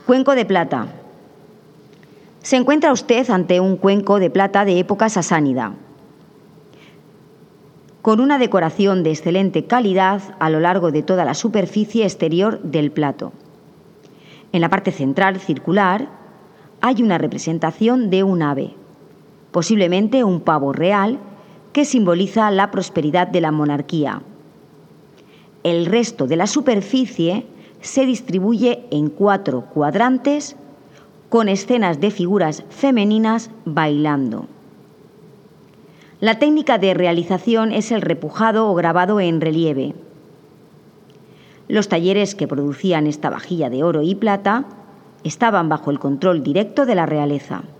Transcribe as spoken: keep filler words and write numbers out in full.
Cuenco de plata. Se encuentra usted ante un cuenco de plata de época sasánida, con una decoración de excelente calidad a lo largo de toda la superficie exterior del plato. En la parte central circular hay una representación de un ave, posiblemente un pavo real, que simboliza la prosperidad de la monarquía. El resto de la superficie se distribuye en cuatro cuadrantes con escenas de figuras femeninas bailando. La técnica de realización es el repujado o grabado en relieve. Los talleres que producían esta vajilla de oro y plata estaban bajo el control directo de la realeza.